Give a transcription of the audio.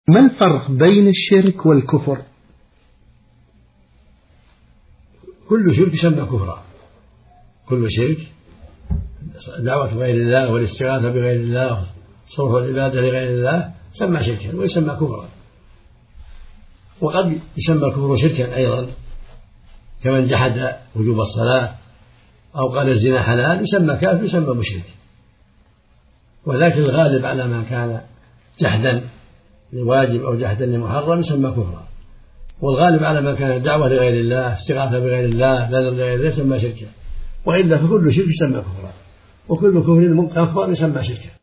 ما الفرق بين الشرك والكفر؟ كل شرك يسمى كفرا، كل شرك، دعوة غير الله والاستغاثة بغير الله صرف العبادة لغير الله يسمى شركا ويسمى كفرا. وقد يسمى الكفر شركا أيضا، كمن جحد وجوب الصلاة أو قال الزنا حلال يسمى كافر يسمى مشرك. ولكن الغالب على ما كان جحدا لواجب أو جحدا لمحرم يسمى كفرا، والغالب على ما كان دعوة لغير الله استغاثة بغير الله نذر لغير الله يسمى شركا. وإلا فكل شرك يسمى كفرا، وكل كفر مكفر يسمى شركا.